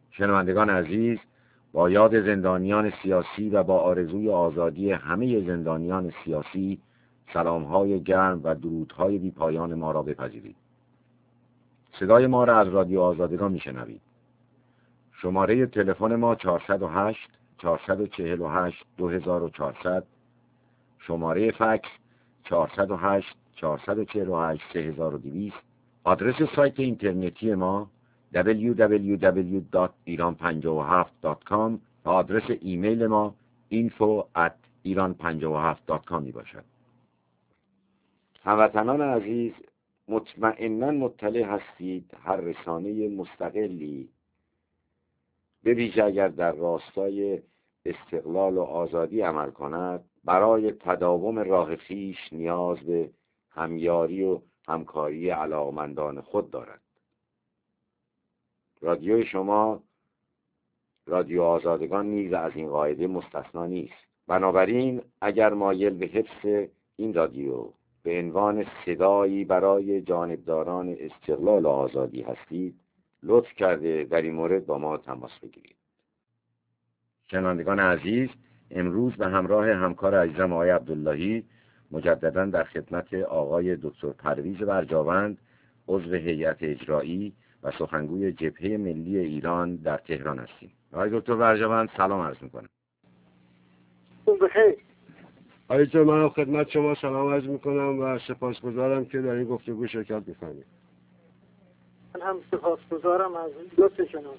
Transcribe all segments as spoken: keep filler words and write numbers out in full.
شنوندگان عزیز، با یاد زندانیان سیاسی و با آرزوی آزادی همه زندانیان سیاسی، سلام‌های گرم و درودهای بی پایان ما را بپذیرید. صدای ما را از رادیو آزادگان میشنوید. شماره تلفن ما چهارصد و هشت چهارصد و چهل و هشت دو هزار و چهارصد، شماره فکس چهارصد و هشت چهارصد و چهل و هشت سه هزار و دویست، آدرس سایت اینترنتی ما دبلیو دبلیو دبلیو دات ایران پنجاه و هفت دات کام و آدرس ایمیل ما اینفو ات ایران پنجاه و هفت دات کام می باشد. هموطنان عزیز، مطمئناً مطلع هستید هر رسانه مستقلی، به ویژه اگر در راستای استقلال و آزادی عمل کند، برای تداوم راه خویش نیاز به همیاری و همکاری علاقمندان خود دارد. رادیو شما، رادیو آزادگان نیز از این قاعده مستثنا نیست. بنابراین اگر مایل به حفظ این رادیو به عنوان صدایی برای جانبداران استقلال و آزادی هستید، لطف کرده در این مورد با ما تماس بگیرید. شنوندگان عزیز، امروز به همراه همکار عزیزم آقای عبداللهی مجددا در خدمت آقای دکتر پرویز برجاوند، عضو هیئت اجرایی و سخنگوی جبهه ملی ایران در تهران هستیم. آقای دکتر برجاوند، سلام عرض میکنم. بخیر. آقای دکتر، من خدمت شما سلام عرض میکنم و سپاسگزارم که در این گفتگو شرکت میکنید. من هم سپاسگزارم از لطف شما.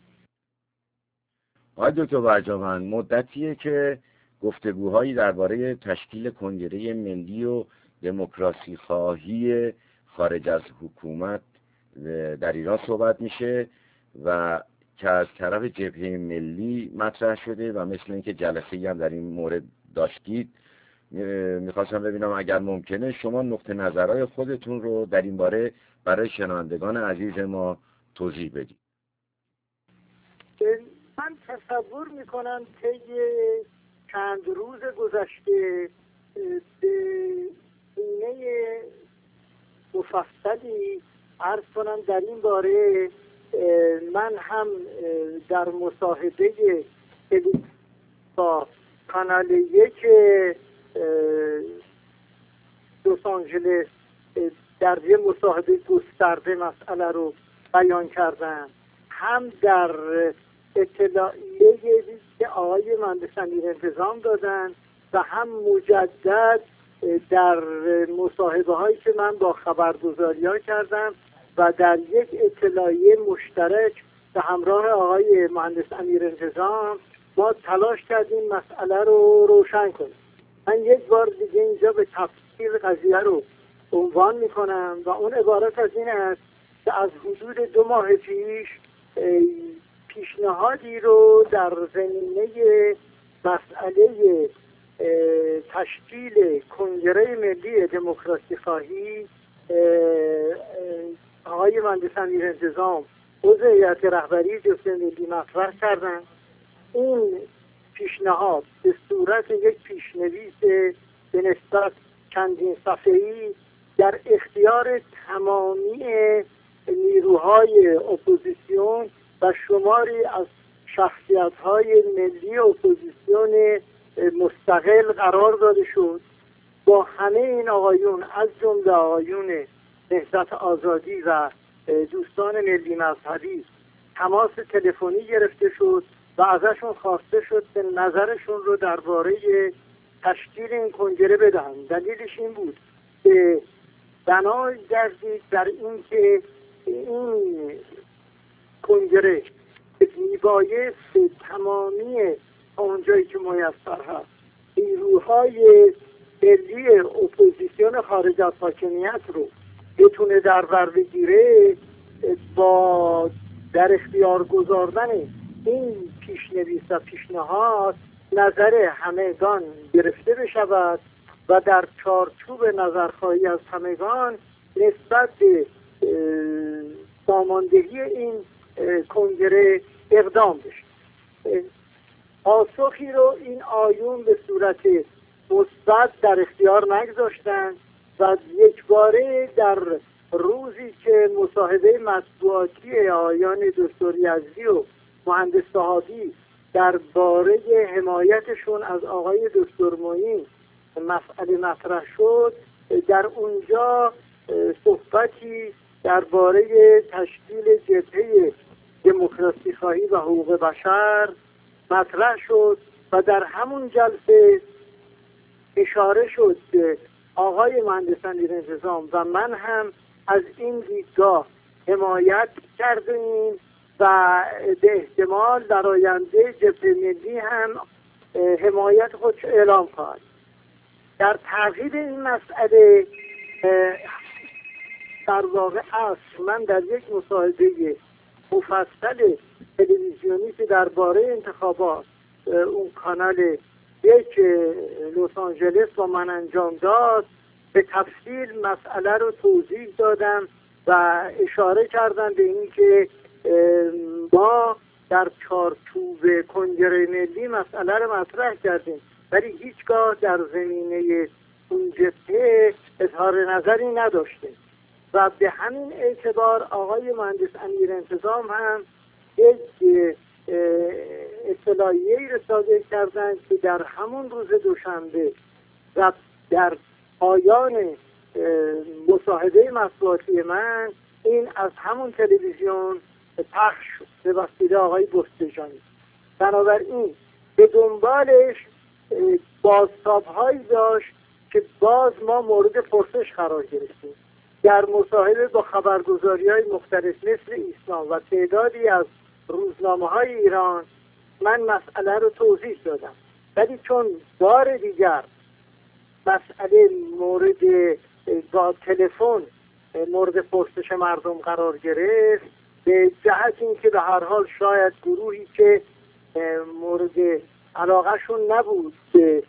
آقای دکتر برجاوند، مدتیه که گفتگوهایی درباره تشکیل کنگره ملی و دموکراسی خواهی خارج از حکومت در ایران صحبت میشه و که از طرف جبهه ملی مطرح شده و مثل اینکه جلسه‌ای هم در این مورد داشتید. میخواستم ببینم اگر ممکنه شما نقطه نظرهای خودتون رو در این باره برای شنوندگان عزیز ما توضیح بدید. من تصور میکنم که چند روز گذشته به گونه مفصلی عرض کنم در این باره من هم در مصاحبه با کانال یک لس آنجلس در یه مصاحبه گسترده مسئله رو بیان کردم، هم در اطلاعیه که آقای مهندس امیرانتظام دادن و هم مجدد در مصاحبه هایی که من با خبرگزاری ها کردم و در یک اطلاعیه مشترک به همراه آقای مهندس امیرانتظام ما تلاش کردیم مسئله رو روشن کنیم. من یک بار دیگه اینجا به تفصیل قضیه رو عنوان میکنم و اون عبارت از این است که از حدود دو ماه پیش پیشنهادی رو در زمینه مسئله تشکیل کنگره ملی دموکراسی خواهی آقای مهندس امیرانتظام عضو هیئت رهبری جبهه ملی مطرح کردن. این پیشنهاد به صورت یک پیشنویس به نسبت چندین صفحه‌ای در اختیار تمامی نیروهای اپوزیسیون و شماری از شخصیت‌های ملی اپوزیسیون مستقل قرار داده شد. با همه این آقایون از جمله آقایون نهضت آزادی و دوستان ملی مذهبی تماس تلفنی گرفته شد و ازشون خواسته شد که نظرشون رو درباره تشکیل این کنگره بدن. دلیلش این بود که بنا گردید در این که این کنگره میبایست تمامی اونجایی که میسر هست نیروهای ملی اپوزیسیون خارج از حاکمیت رو بتونه در بر بگیره، با در اختیار گذاردن این پیشنویس و پیشنهاد نظر همگان گرفته بشود و در چارچوب نظرخواهی از همگان نسبت به ساماندهی این کنگره اقدام بشه. پاسخی رو این آیون به صورت مثبت در اختیار نگذاشتند و یک باره در روزی که مصاحبه مطبوعاتی آیان دکتر یزدی و مهندس صحابی درباره حمایتشون از آقای دکتر معین مسئله مطرح شد، در اونجا صحبتی درباره تشکیل جبهه دموکراسی خواهی و حقوق بشر مطرح شد و در همون جلسه اشاره شد که آقای مهندس امیرانتظام و من هم از این دیدگاه حمایت کردیم و به احتمال در آینده جبهه ملی هم حمایت خودش اعلام خواهد. در تعقیب این مسئله در واقع اصل من در یک مصاحبه مفصل تلویزیونی که درباره انتخابات اون کانال یک لس آنجلس با من انجام داد به تفصیل مسئله رو توضیح دادم و اشاره کردم به این که ما در چارچوب کنگره ملی مسئله رو مطرح کردیم ولی هیچگاه در زمینه اون جبهه اظهار نظری نداشتیم و به همین اعتبار آقای مهندس امیرانتظام هم یک اطلاعیه‌ای رو صادر کردند که در همون روز دوشنبه و در پایان مصاحبه مطبوعاتی من این از همون تلویزیون پخش شد به وسیله آقای بستجانی. بنابراین به دنبالش بازتاب‌هایی داشت که باز ما مورد پرسش قرار گرفتیم. در مصاحبه با خبرگزاری‌های مختلف مثل اسلام و تعدادی از روزنامه‌های ایران من مسئله رو توضیح دادم، ولی چون بار دیگر مسئله مورد با تلفن مورد پرسش مردم قرار گرفت به جهت اینکه به هر حال شاید گروهی که مورد علاقهشون نبود به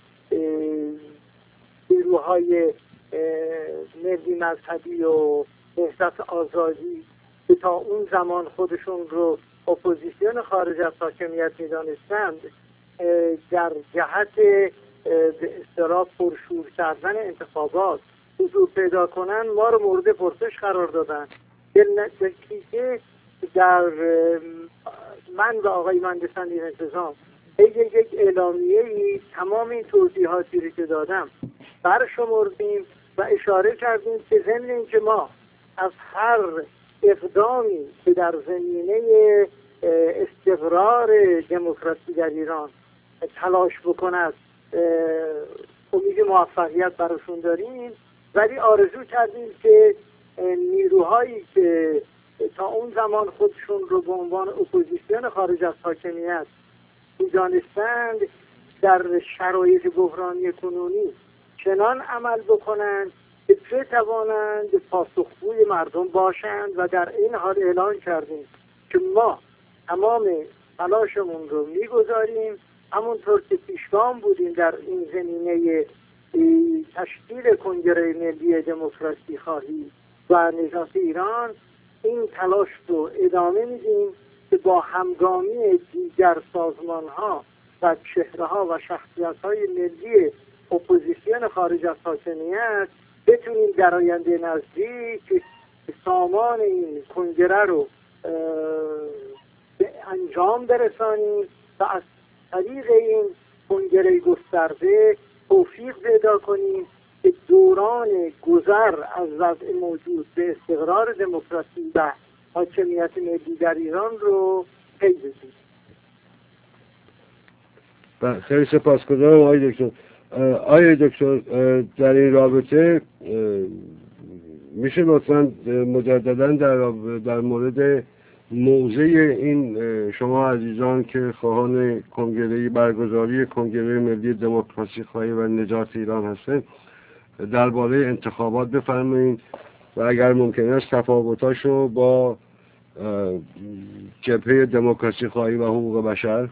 نیروهای ملی مذهبی و نهضت آزادی که تا اون زمان خودشون رو اپوزیسیون خارج از حاکمیت می‌دانستند در جهت به اصطلاح پرشور کردن انتخابات حضور پیدا کنن ما رو مورد پرسش قرار دادن. در نتیجه در من و آقای مهندس امیرانتظام یک یک اعلامیه‌ای تمام این توضیحاتی رو که دادم برشمردیم و اشاره کردیم که ضمن اینکه ما از هر اقدامی که در زمینه استقرار دموکراسی در ایران تلاش بکند امید موفقیت براشون داریم، ولی آرزو کردیم که نیروهایی که تا اون زمان خودشون رو به عنوان اپوزیسیون خارج از حاکمیت می‌دانستند در شرایط بحرانی کنونی چنان عمل بکنند که بتوانند پاسخگوی مردم باشند و در این حال اعلان کردیم که ما تمام تلاشمون رو میگذاریم همونطور که پیشگام بودیم در این زمینه تشکیل کنگره ملی دموکراسی خواهی و نجات ایران این تلاش رو ادامه میدیم که با همگامی دیگر سازمان ها و چهره ها و شخصیت های ملی اپوزیسیون خارج از حاکمیت بتونیم در آینده نزدیک سامان این کنگره رو به انجام برسانیم و از طریق این کنگره گسترده توفیق پیدا کنیم که دوران گذر از وضع موجود به استقرار دموکراسی و حاکمیت ملی در ایران رو پی بگیریم. خیلی سپاسگزارم آقای دکتر. آقای دکتر در این رابطه میشه لطفاً مجدداً در در مورد موضع این شما عزیزان که خواهان کنگره برگزاری کنگره ملی دموکراسی خواهی و نجات ایران هستند درباره انتخابات بفرمایید و اگر ممکن است تفاوتاشو با جبهه دموکراسی خواهی و حقوق بشر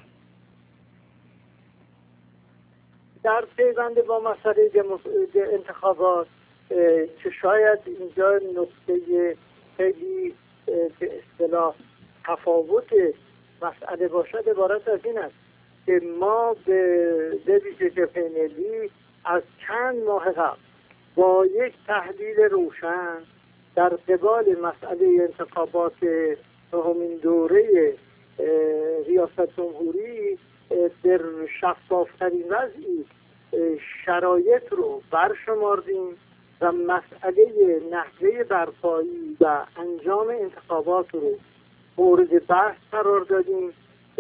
در پیوند با مسئله انتخابات که شاید اینجا نقطه خیلی به اصطلاح تفاوت مسئله باشد عبارت از این است که ما به ویژه جبهه ملی از چند ماه قبل با یک تحلیل روشن در قبال مسئله انتخابات نهمین دوره ریاست جمهوری در شفافترین وضعی شرایط رو برشمردیم و مسئله نحوه برپایی و انجام انتخابات رو مورد بحث قرار دادیم.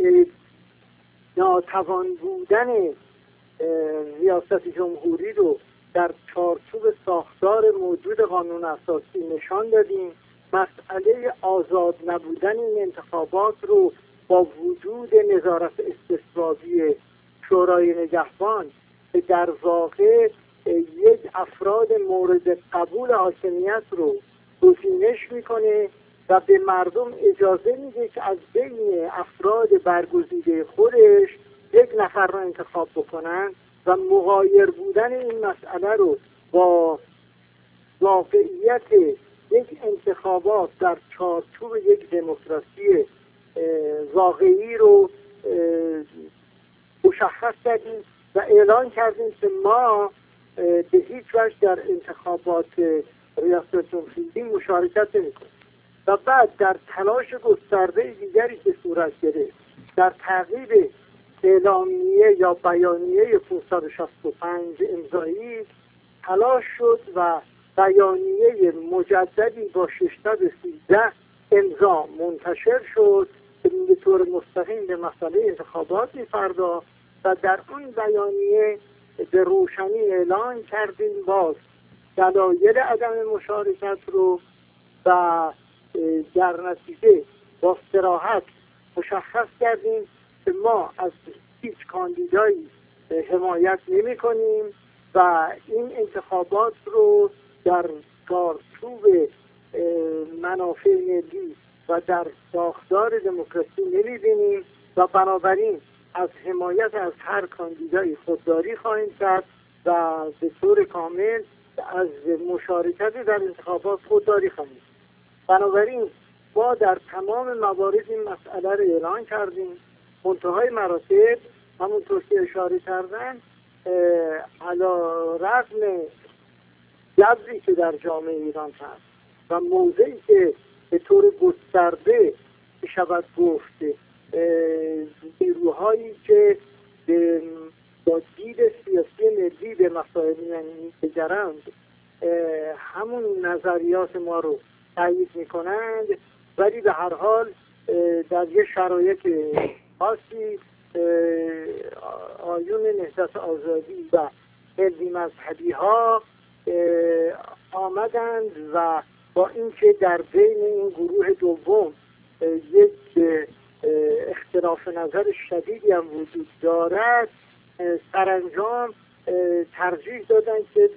ناتوان بودن ریاست جمهوری رو در چارچوب ساختار موجود قانون اساسی نشان دادیم. مسئله آزاد نبودن این انتخابات رو با وجود نظارت استثبابی شورای نگهبان که در واقع یک افراد مورد قبول حاکمیت رو گزینش میکنه و به مردم اجازه میده که از بین افراد برگزیده خودش یک نفر رو انتخاب بکنن و مغایر بودن این مسئله رو با واقعیت یک انتخابات در چارچوب یک دموکراسی واقعی رو مشخص کردیم و اعلان کردیم که ما به هیچ وجه در انتخابات ریاست جمهوری مشارکت نمی‌کنیم. و بعد در تلاش گسترده دیگری که صورت گرفت در تعقیب اعلامیه یا بیانیه پانصد و شصت و پنج امضایی تلاش شد و بیانیه مجددی با ششصد و سیزده امضا منتشر شد که به طور مستقیم به مسئله انتخابات می‌پرداخت و در اون بیانیه به روشنی اعلان کردیم باز دلایل عدم مشارکت رو و در نتیجه با صراحت مشخص کردیم که ما از هیچ کاندیدایی حمایت نمی کنیم و این انتخابات رو در چارچوب منافع ملی و در ساختار دموکراسی نمی بینیم و بنابراین از حمایت از هر کاندیدایی خودداری خواهیم کرد و به طور کامل از مشارکت در انتخابات خودداری خواهیم کرد. بنابراین ما در تمام موارد این مسئله رو اعلان کردیم. منتهای مراتب همونطور که اشاره کردن علی رغم جبری که در جامعه ایران هست و موضعی که به طور گسترده شود گفت نیروهایی که با دید سیاسی ملی به مسائل می‌نگرند همون نظریات ما رو تایید میکنند، ولی به هر حال در یه شرایط خاصی آیون نهضت آزادی و ملی مذهبی ها آمدند و با اینکه در بین این گروه دوم یک اختلاف نظر شدیدی هم وجود دارد سرانجام ترجیح دادند که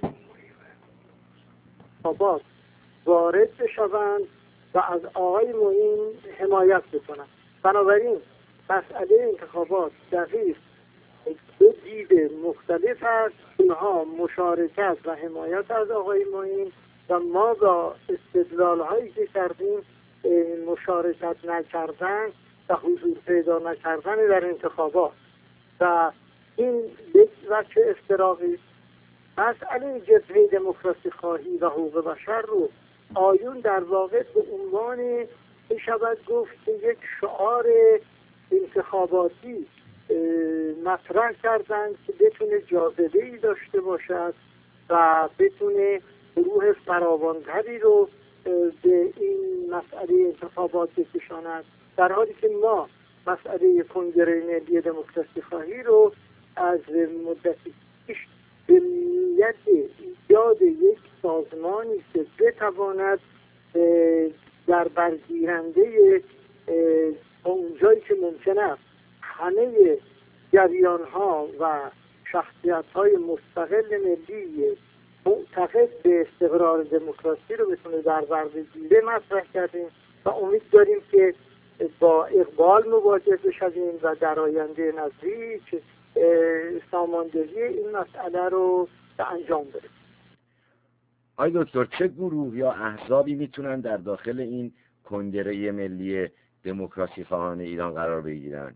انتخابات وارد بشوند و از آقای معین حمایت بکنند. بنابراین مسئله انتخابات دقیق دو دید مختلف است. اونها مشارکت و حمایت از آقای معین و ما با استدلال هایی که کردیم مشارکت نکردن و حضور پیدا نکردن در انتخابات و این یک وجه افتراقی. مسئله جبهه دموکراسی خواهی و حقوق بشر رو آیون در واقع به عنوان می شود گفت یک شعار انتخاباتی مطرح کردند که بتونه جاذبه‌ای داشته باشد و بتونه گروه فراوانتری رو به این مسئله انتخابات بکشاند، در حالی که ما مسئله کنگره ملی دموکراسی خواهی رو از مدتی پیش به نیت ایجاد یک سازمانی که بتواند در برگیرنده اونجایی که ممکن است همه جریان ها و شخصیت های مستقل ملی معتقد به استقرار دموکراسی رو بتونه در بر بگیره مطرح کردیم و امید داریم که با اقبال مواجه بشویم و در آینده نزدیک ساماندهی این مسئله رو به انجام برسیم. آقای دکتر، چه گروه یا احزابی میتونن در داخل این کنگره ملی دموکراسی خواهان ایران قرار بگیرن؟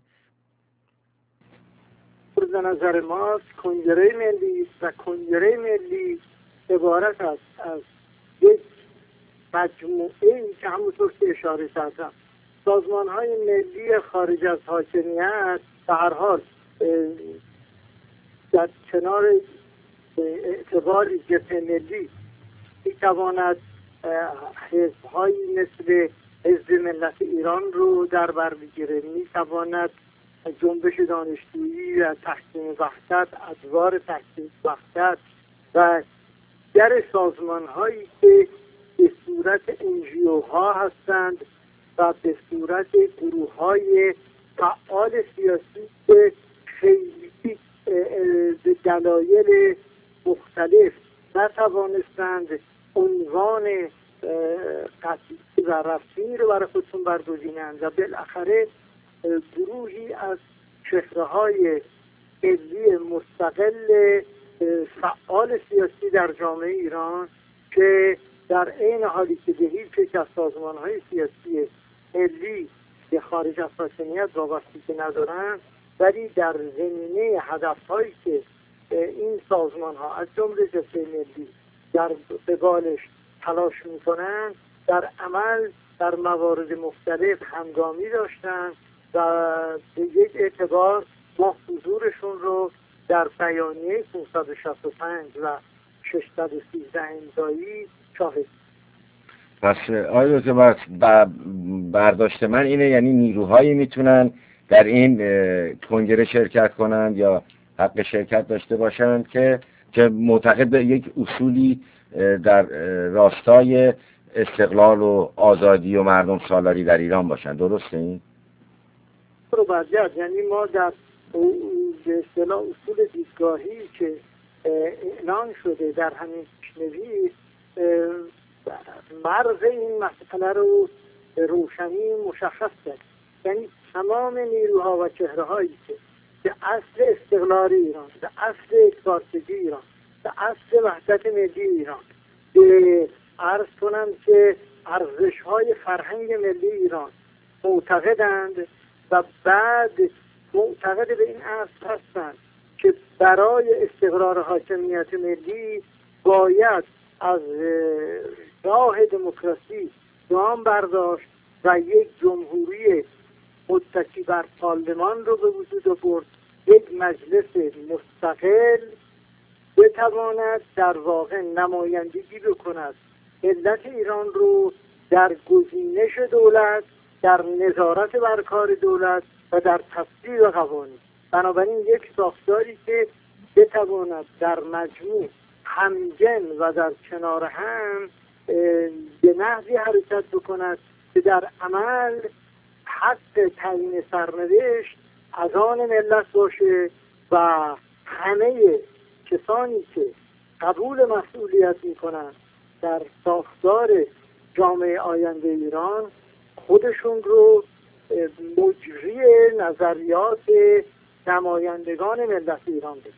به نظر ما کنگره ملی و کنگره ملی عبارت است از یک مجموعه که همونطور که اشاره کردم سازمان های ملی خارج از حاکمیت به هر حال در کنار اعتبار جبهه ملی میتواند حزب‌هایی مثل حزب ملت ایران رو در بر بگیره، میتواند جنبش دانشجویی و تحسین وحدت، ادوار تحسین وحدت و در سازمان هایی که به صورت انجیو ها هستند و به صورت گروه های فعال سیاسی که خیلی به دلایل مختلف نتوانستند عنوان قطعی و رسمی رو برای خودشون برگزینند و بالاخره گروهی از چهره‌های ملی مستقل فعال سیاسی در جامعه ایران که در عین حالی که به هیچ یک از سازمان‌های سیاسی ملی به خارج از حاکمیت وابستگی ندارند، ولی در زمینه هدف‌هایی که این سازمان‌ها از جمله جبهه ملی در قبالش تلاش می‌کنند در عمل در موارد مختلف همگامی داشتند و به یک اعتبار ما حضورشون رو در بیانیه پانصد و شصت و پنج و ششصد و سیزده امضایی شاهد. پس آیا دکتر برداشت من اینه، یعنی نیروهایی میتونن در این کنگره شرکت کنند یا حق شرکت داشته باشند که که معتقد به یک اصولی در راستای استقلال و آزادی و مردم سالاری در ایران باشند، درسته این؟ رو برجد، یعنی ما در به اصطلاح اصول دیدگاهی که اعلان شده در همین پیشنویس مرز این مسئله رو روشنی مشخص کرد، یعنی تمام نیروها و چهره هایی که به اصل استقلال ایران، به اصل یکپارچگی ایران، به اصل وحدت ملی ایران، به عرض کنم که ارزش های فرهنگ ملی ایران معتقدند و بعد معتقد به این اصل هستند که برای استقرار حاکمیت ملی باید از راه دموکراسی گام برداشت و یک جمهوری متکی بر پارلمان رو به وجود آورد، یک مجلس مستقل بتواند در واقع نمایندگی بکند ملت ایران رو در گزینش دولت، در نظارت بر کار دولت و در تصویب قوانین. بنابراین یک ساختاری که بتواند در مجموع همگن و در کنار هم به نحوی حرکت بکند که در عمل حق تعیین سرنوشت از آن ملت باشه و همه کسانی که قبول مسئولیت میکنند در ساختار جامعه آینده ایران خودشون رو مجری نظریات نمایندگان ملت ایران بید.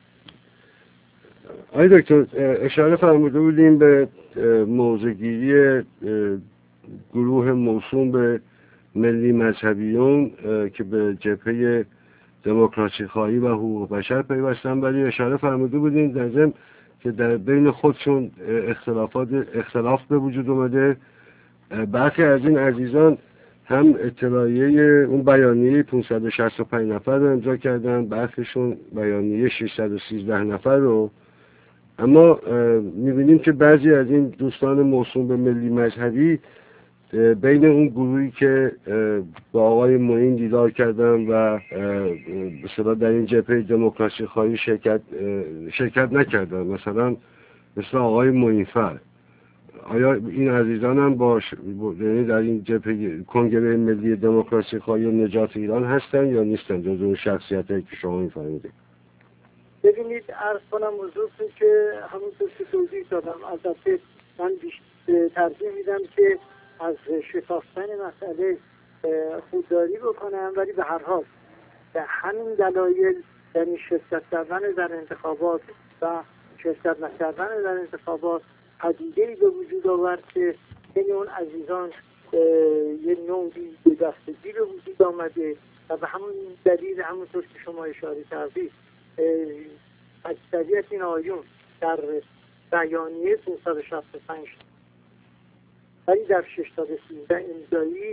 آقای دکتر اشاره فرموده بودیم به موضع‌گیری گروه موسوم به ملی مذهبیون که به جبهه دموکراسی خواهی و حقوق بشر پیوستن، ولی اشاره فرموده بودیم در ضمن که در بین خودشون اختلافات اختلاف به وجود اومده. برخی از این عزیزان هم اطلاعیه اون بیانیه پانصد و شصت و پنج نفر رو امضا کردن، برخیشون بیانیه ششصد و سیزده نفر رو. اما میبینیم که بعضی از این دوستان موسوم به ملی مذهبی بین اون گروهی که با آقای معین دیدار کردن و به اصطلاح در این جبهه دموکراسی خواهی شرکت شرکت نکردن، مثلا مثل آقای معینفر، آیا این عزیزان هم با یعنی در این جبهه کنگره ملی دموکراسی خواهی و نجات ایران هستن یا نیستن؟ جزو شخصیتایی که شما می‌فرمایید. ببینید عرض کنم موضوعی که همونطور که توضیح دادم، البته من بیشتر ترجیح میدم که از شکافتن مسئله خودداری بکنم، ولی به هر حال به همین دلایل، یعنی شرکت کردن در انتخابات و شرکت نکردن در انتخابات، پدیده‌ای به وجود آورد که یعنی اون عزیزان یه نوعی به دستگی به وجود آمده و به همون دلیل همونطور که شما اشاره کردید اکثریت این آیون در بیانیه پانصد و شصت و پنج ولی در ششصد و سیزده امضایی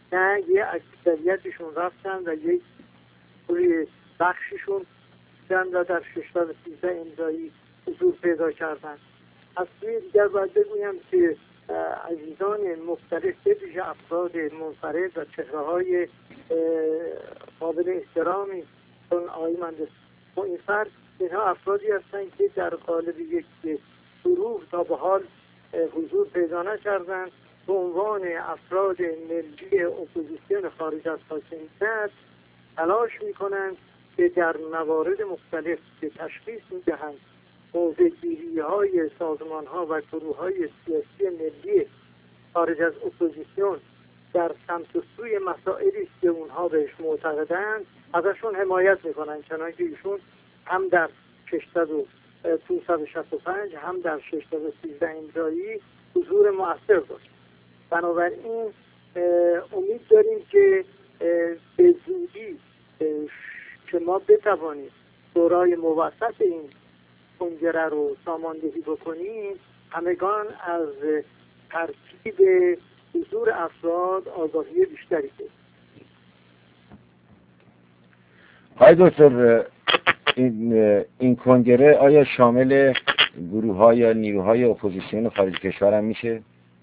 نه یه اکثریتشون رفتن و یک روی بخششون دیدن و در ششصد و سیزده امضایی حضور پیدا کردن. از سوی دیگر باید بگویم که عزیزان مختلف به ویژه افراد منفرد و چهره‌های قابل احترامی چون آقای مهندس معینفر، اینها افرادی هستند که در قالب یک گروه تا به حال حضور پیدا نکردند، به عنوان افراد ملی اپوزیسیون خارج از حاکمیت تلاش میکنند که در موارد مختلف که تشخیص میدهند موضع‌گیری‌های سازمان‌ها و گروه‌های سیاسی ملی خارج از اپوزیسیون در سمت و سوی مسائلی است که اونها بهش معتقدند ازشون حمایت میکنن، چنانکه ایشون هم در ششصد و شصت و پنج هم در ششصد و سیزده امضایی حضور مؤثر داشت. بنابراین امید داریم که به زودی که ما بتوانیم دورای موسط این کنگره رو ساماندهی بکنیم، همگان از ترتیب حضور افراد آگاهی بیشتری داریم. آقای دکتر، این این کنگره آیا شامل گروه ها یا نیروهای اپوزیسیون خارج کشور هم میشه؟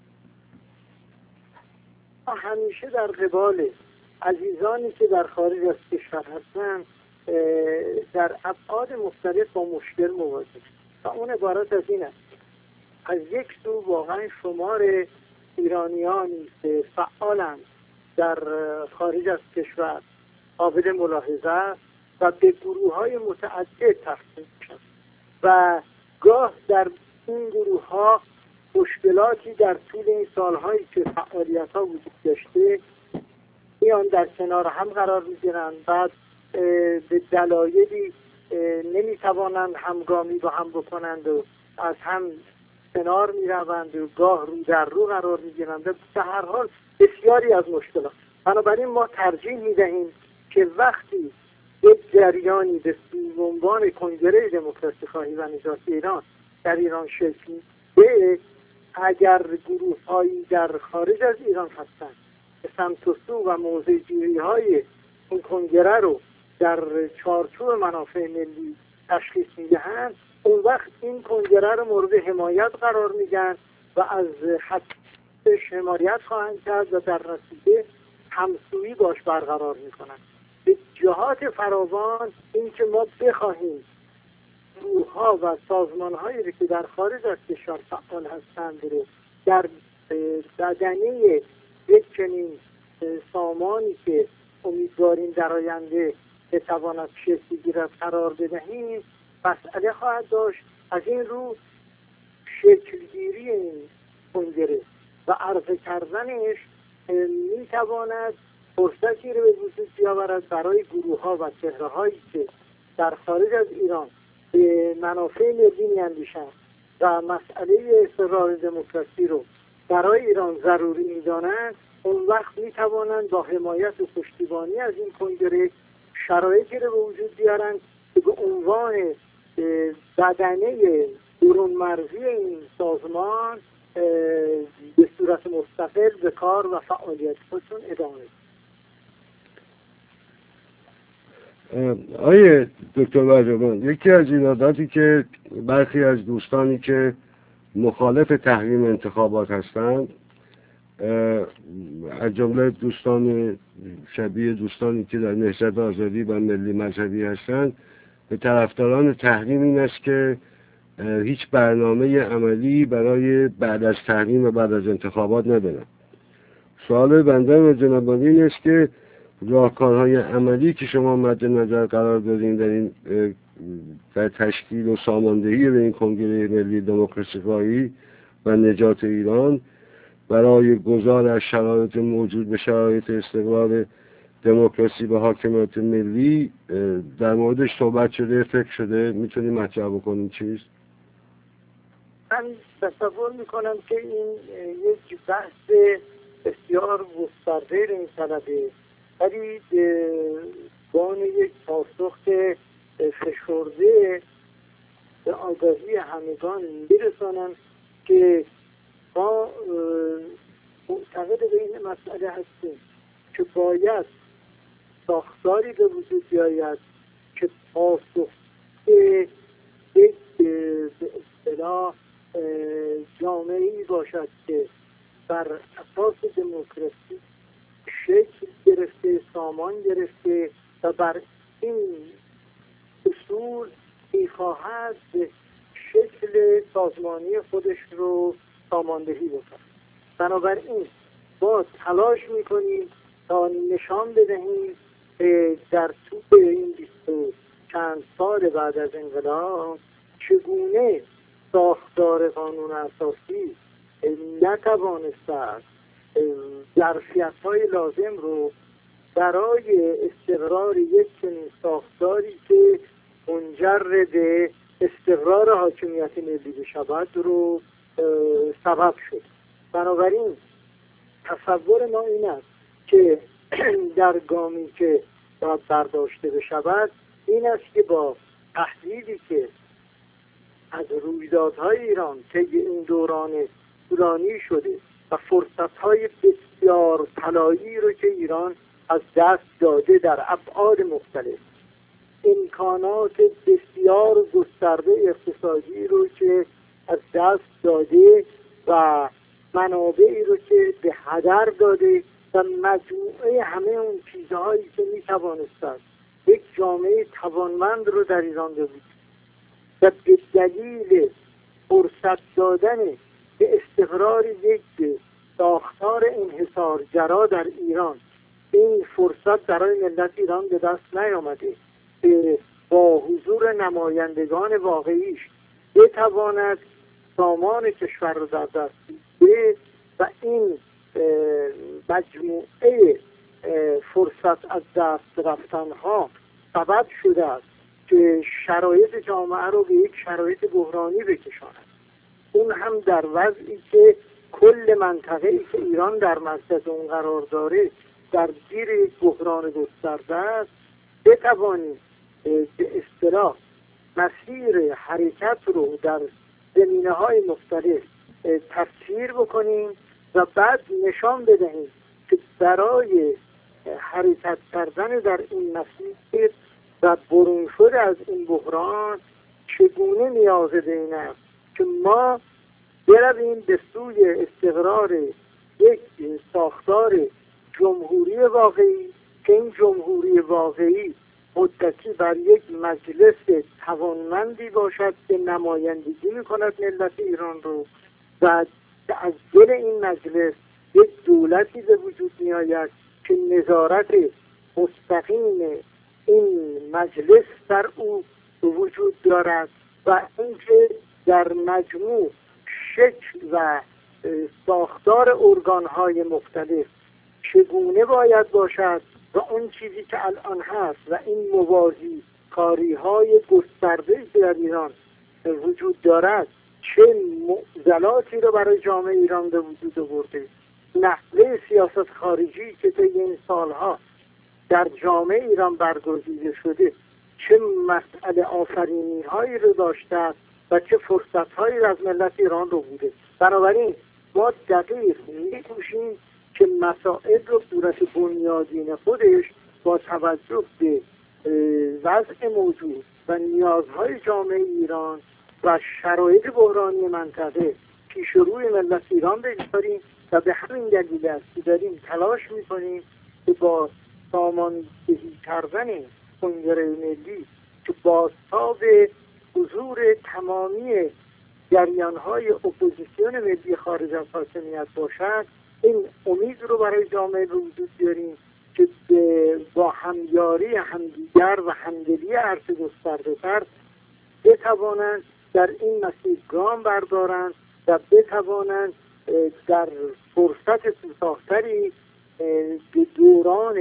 همیشه در قبال عزیزانی که در خارج از کشور هستند در ابعاد مختلف با مشکل مواجه و اون عبارت از این است: از یک سو واقعا شمار ایرانیانی که فعالند در خارج از کشور قابل ملاحظه و به گروه های متعدد تقسیم میشن و گاه در این گروه ها مشکلاتی در طول این سالهایی که فعالیت ها وجود داشته میان در کنار هم قرار میگیرن، بعد به دلایلی نمیتوانند همگامی با هم بکنند و از هم کنار میروند و گاه رو در رو قرار میگیرند. به هر حال بسیاری از مشکلات. بنابراین ما ترجیح میدهیم که وقتی یک جریانی به عنوان کنگره دموکراسی خواهی و نجات ایران در ایران شکل میده، اگر گروه هایی در خارج از ایران هستند به سمت و سو و موضع گیری های این کنگره رو در چارچوب منافع ملی تشخیص میدهند، اون وقت این کنگره رو مورد حمایت قرار میدن و از حدش حمایت خواهند کرد و در نتیجه همسویی باش برقرار میکنند. به جهات فراوان این که ما بخواهیم گروه ها و سازمان هایی که در خارج از کشور فعال هستند رو در بدنه یک چنین سامانی که امیدواریم در آینده بتواند شکل گیرد قرار بدهیم، مسئله خواهد داشت. از این رو شکلگیری این کنگره و عرضه کردنش میتواند فرصتی رو به وجود بیاورد برای گروه ها و چهره هایی که در خارج از ایران به منافع ملی میاندیشند و مسئله استقرار دموکراسی رو برای ایران ضروری میدانند، اون وقت میتوانند با حمایت و پشتیبانی از این کنگره شرایطی رو به وجود بیارند که به عنوان بدنه برون مرزی این سازمان به صورت مستقل به کار و فعالیت خودشون ادامه بدهند. آیه دکتر برجمان، یکی از ایراداتی که برخی از دوستانی که مخالف تحریم انتخابات هستند، از جمله دوستان شبیه دوستانی که در نهضت آزادی و ملی مذهبی هستند، به طرفداران تحریم این است که هیچ برنامه عملی برای بعد از تحریم و بعد از انتخابات ندارند. سوال بنده و جناب عالی این است که راهکارهای عملی که شما مد نظر قرار دادین در این در تشکیل و ساماندهی به این کنگره ملی دموکراسی خواهی و نجات ایران برای گذار از شرایط موجود به شرایط استقرار دموکراسی و حاکمیت ملی در موردش صحبت شده، فکر شده، میتونیم مطرح بکنیم چیست؟ من تصور میکنم که این یک بحث بسیار گسترده این طلبه، ولی بان یک پاسخ فشرده به آگاهی همگان میرسانم که ما معتقد به این مسئله هستیم باید ساختاری به وجود بیاید که پاسخ به یک به اصطلاح جامعه‌ای باشد که بر اساس دموکراسی شکل گرفته، سامان گرفته و بر این اصول می‌خواهد شکل سازمانی خودش رو ساماندهی بکنه. بنابراین ما تلاش میکنیم تا نشان بدهیم در طول این بیست و چند سال بعد از انقلاب چگونه ساختار قانون اساسی نتوانسته است ظرفیت‌های لازم رو برای استقرار یک چنین ساختاری که منجر به استقرار حاکمیت ملی بشود رو سبب شد. بنابراین تصور ما این است که در گامی که باید برداشته بشود این است که با تحلیلی که از رویدادهای ایران طی این دوران طولانی شده و فرصت‌های بسیار طلایی رو که ایران از دست داده در ابعاد مختلف، امکانات بسیار گسترده اقتصادی رو که از دست داده و منابعی رو که به هدر داده و مجموعه همه اون چیزهایی که میتوانستند یک جامعه توانمند رو در ایران ببود و به دلیل فرصت دادن به استقرار یک ساختار انحصارگرا در ایران این فرصت برای ملت ایران به دست نیامده با حضور نمایندگان واقعیش بتواند سامان کشور رو در دست بگیره و این مجموعه فرصت از دست رفتنها سبب شده است که شرایط جامعه رو به یک شرایط بحرانی بکشاند، اون هم در وضعی که کل منطقه‌ای که ایران در مرکز اون قرار داره در زیر بحران گسترده است. بتوانیم به اصطلاح مسیر حرکت رو در زمینه‌های مختلف تفسیر بکنیم و بعد نشان بدهیم که برای حرکت کردن در این مسیر و برون شده از این بحران چگونه نیاز به این است که ما برویم به سوی استقرار یک ساختار جمهوری واقعی که این جمهوری واقعی مدتی بر یک مجلس توانمندی باشد که نمایندگی می‌کند ملت ایران رو و از دل این مجلس یک دولتی به وجود می‌آید که نظارت مستقیم این مجلس در او وجود دارد و اینکه در مجموع شکل و ساختار ارگان‌های مختلف چگونه باید باشد و اون چیزی که الان هست و این موازی کاری‌های گسترده‌ای که در ایران وجود دارد چه معضلاتی رو برای جامعه ایران به وجود آورده، نحوه سیاست خارجی که طی این سالها در جامعه ایران برگزیده شده چه مسئله آفرینی‌هایی رو داشته و چه فرصت‌هایی از ملت ایران رو بوده. بنابراین ما دقیق می‌کوشیم که مسائل رو صورت بنیادین خودش با توجه به وضع موجود و نیازهای جامعه ایران و شرایط بحرانی منطقه پیش روی ملت ایران بگذاریم و به همین دلیل است که داریم تلاش می‌کنیم که با ساماندهی کردن کنگره ملی که بازتاب حضور تمامی جریان‌های اپوزیسیون ملی خارج از حاکمیت باشد این امید رو برای جامعه به وجود بیاریم که با همیاری همدیگر و همدلی ارتش گسترده‌تر بتوانند در این مسیر گام بردارند و بتوانند در فرصت کوتاه‌تری به دوران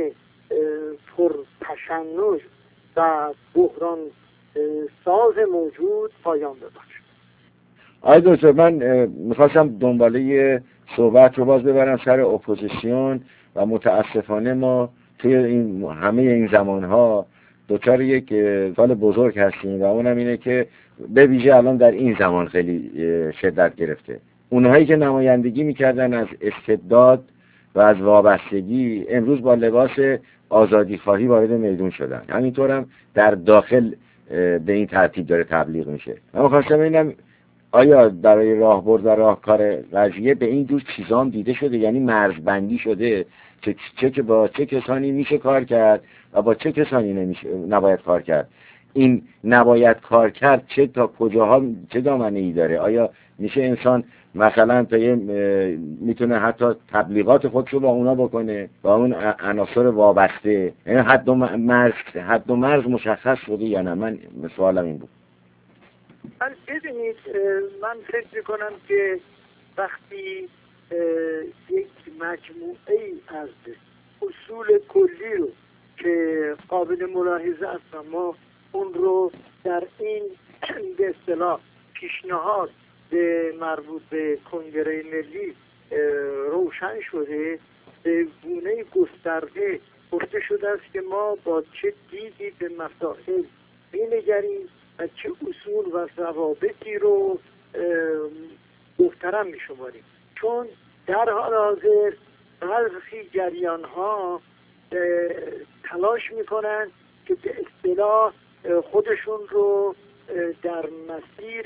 پرتشنج و بحران ساز موجود پایان ببخشند. آقای دکتر، من میخواستم دنباله صحبت رو باز ببرم سر اپوزیسیون و متاسفانه ما توی این همه این زمانها دچار یک سال بزرگ هستیم و اونم اینه که به ویژه الان در این زمان خیلی شدت گرفته. اونهایی که نمایندگی میکردن از استبداد و از وابستگی امروز با لباس آزادی خواهی وارد میدون شدن. همینطورم در داخل به این ترتیب داره تبلیغ میشه. من خواستم ببینم آیا برای راهبرد و راهکار قضیه به این جور چیزام دیده شده؟ یعنی مرزبندی شده چه چه که با چه کسانی میشه کار کرد و با چه کسانی نمیشه نباید کار کرد؟ این نباید کار کرد چه تا کجاها چه دامنه ای داره؟ آیا میشه انسان مثلا تا یه میتونه حتی تبلیغات خودشو با اونا بکنه، با اون عناصر وابسته؟ یعنی حد و مرز حد و مرز مشخص شده یا نه؟ من سوالم این بود. من ببینید من فکر میکنم که وقتی یک مجموعه از اصول کلی رو که قابل ملاحظه است ما اون رو در این به اصطلاح پیشنهاد به مربوط به کنگره ملی روشن شده، به گونه گسترده گفته شده است که ما با چه دیدی به مسائل بینگریم و چه اصول و ضوابطی رو محترم می شماریم. چون در حال حاضر برخی جریان ها تلاش می کنند که به اصطلاح خودشون رو در مسیر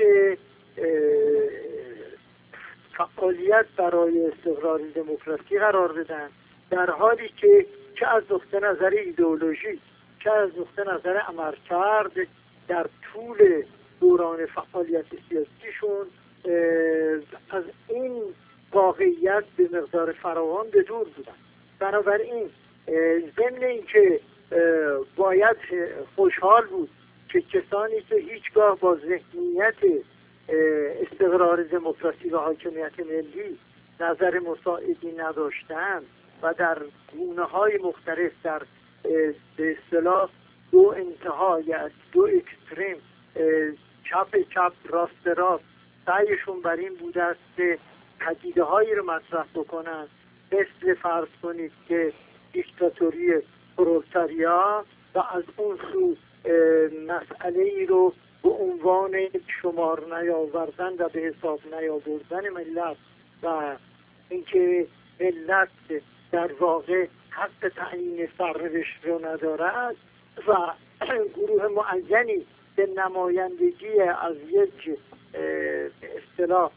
فعالیت برای استقرار دموکراسی قرار بدن، در حالی که چه از نقطه نظر ایدئولوژی چه از نقطه نظر عملکرد در طول دوران فعالیت سیاسیشون از این واقعیت به مقدار فراوان به دور بودن. بنابراین ضمن اینکه باید خوشحال بود که کسانی که هیچگاه با ذهنیت استقرار دموکراسی و حاکمیت ملی نظر مساعدی نداشتند و در گونه‌های مختلف در به اصطلاح دو انتها یا دو اکستریم چپ چپ راست راست سعیشون بر این بوده است که پدیده هایی رو مطرح بکنن، مثل فرض کنید که دیکتاتوری پرولتاریا و از اون سو مسئله ای رو به عنوان شمار نیاوردن و به حساب نیاوردن ملت و اینکه ملت در واقع حق تعیین سرنوشت رو ندارد و گروه معینی به نمایندگی از یک به اصطلاح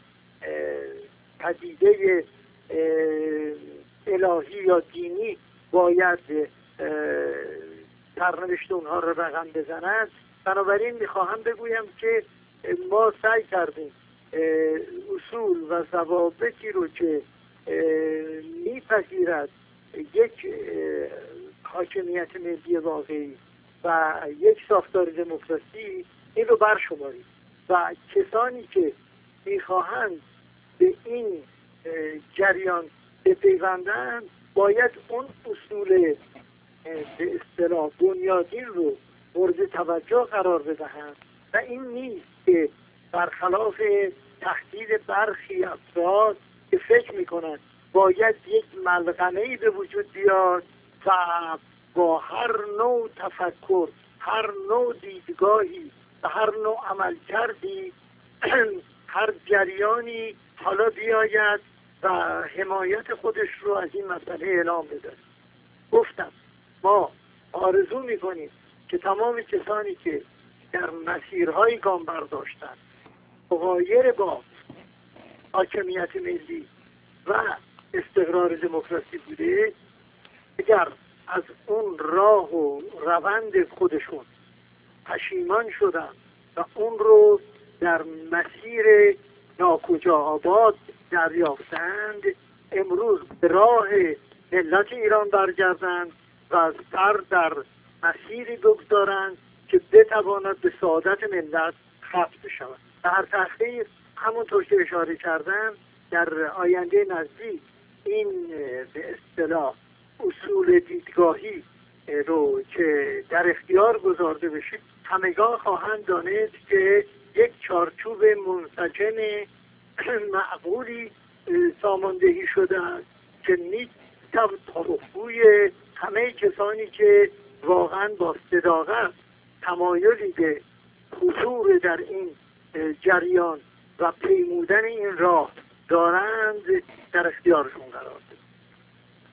پدیده الهی یا دینی باید سرنوشت اونها رو رقم بزنند. بنابراین میخواهم بگویم که ما سعی کردیم اصول و ضوابطی رو که میپذیرد یک حاکمیت ملی واقعی و یک ساختار دموکراسی این رو برشماریم و کسانی که میخواهند به این جریان بپیوندند باید اون اصول به اصطلاح بنیادین رو مورد توجه قرار بدهند و این نیست که برخلاف تهدید برخی افراد که فکر میکنند باید یک ملغمه‌ای به وجود بیاد و با هر نوع تفکر، هر نوع دیدگاهی و هر نوع عمل کردی هر جریانی حالا بیاید و حمایت خودش رو از این مسئله اعلام بده. گفتم ما آرزو میکنیم که تمام کسانی که در مسیرهای گام برداشتن مغایر با حاکمیت ملی و استقرار دموکراسی بوده، اگر از اون راه و روند خودشون پشیمان شدن و اون رو در مسیر ناکجا آباد دریافتند، امروز به راه ملت ایران برگردند و سر در مسیری بگذارند که بتواند به سعادت ملت ختم بشود. در هر تحقیق همونطور که اشاره کردم در آینده نزدیک این به اصطلاح اصول دیدگاهی رو که در اختیار گذارده بشه همگان خواهند دانست که یک چارچوب منسجم معقولی ساماندهی شده است که میتواند پاسخگوی همه کسانی که واقعا با صداقت تمایلی به حضور در این جریان و پیمودن این راه دارند در اختیارشون قرار بده.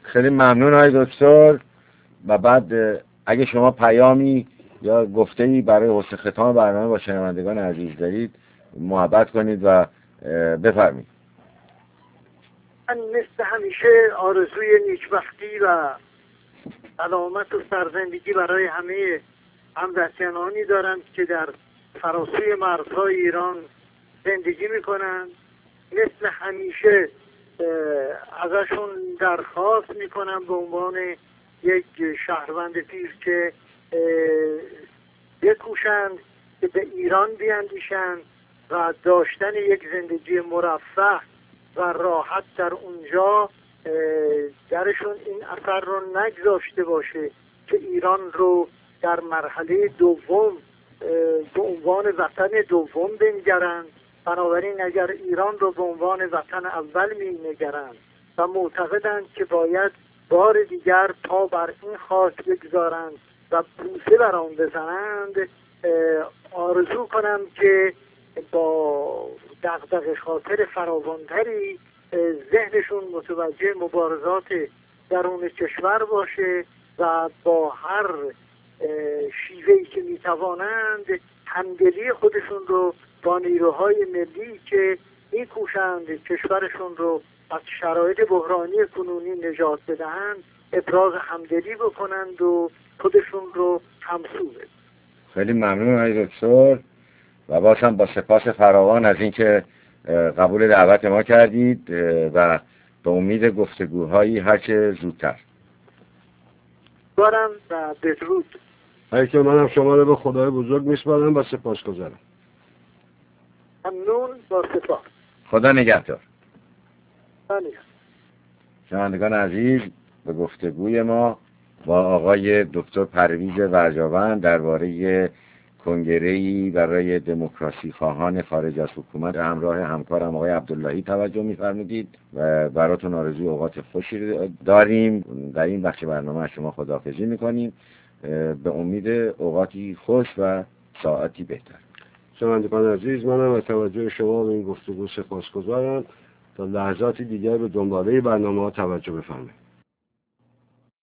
خیلی ممنون های دکتر. و بعد اگه شما پیامی یا گفته‌ای برای حسن ختام برنامه با شنوندگان عزیز دارید محبت کنید و بفرمایید. من مثل همیشه آرزوی نیکبختی و سلامت و سرزندگی برای همه هموطنانی دارم که در فراسوی مرزهای ایران زندگی میکنند. مثل همیشه ازشون درخواست میکنم به عنوان یک شهروند پیر که بکوشند که به ایران بیاندیشند و داشتن یک زندگی مرفه و راحت در اونجا درشون این اثر رو نگذاشته باشه که ایران رو در مرحله دوم به عنوان وطن دوم بنگرند. بنابراین اگر ایران رو به عنوان وطن اول می‌نگرند و معتقدند که باید بار دیگر پا بر این خاک بگذارند و بوسه بر آن بزنند، آرزو کنم که با دغدغه خاطر فراوانتری ذهنشون متوجه مبارزات درون کشور باشه و با هر شیوهی که میتوانند همدلی خودشون رو با نیروهای ملی که میکوشند کشورشون رو از شرایط بحرانی کنونی نجات بدهند ابراز همدلی بکنند و خودشون رو همسو بدن. خیلی ممنون آقای دکتر و باز هم با سپاس فراوان از اینکه قبول دعوت ما کردید و به امید گفتگوهایی هرچه زودتر. دارم و بدرود. که منم شما رو به خدای بزرگ میسپارم و سپاس گذارم. ممنون، با سپاس. خدا نگهدار. خدا نگهدار. شنوندگان عزیز، به گفتگوی ما با آقای دکتر پرویز ورجاوند درباره کنگره‌ای برای دموکراسی خواهان خارج از حکومت همراه همکارم آقای عبداللهی توجه می‌فرمودید و براتون آرزوی اوقات خوشی داریم. در این بخش برنامه از شما خداحافظی می‌کنیم به امید اوقاتی خوش و ساعتی بهتر. شنوندگان عزیز، منم از توجه شما به این گفتگو سپاسگزارم. تا لحظاتی دیگر به دنباله برنامه‌ها توجه بفرمایید.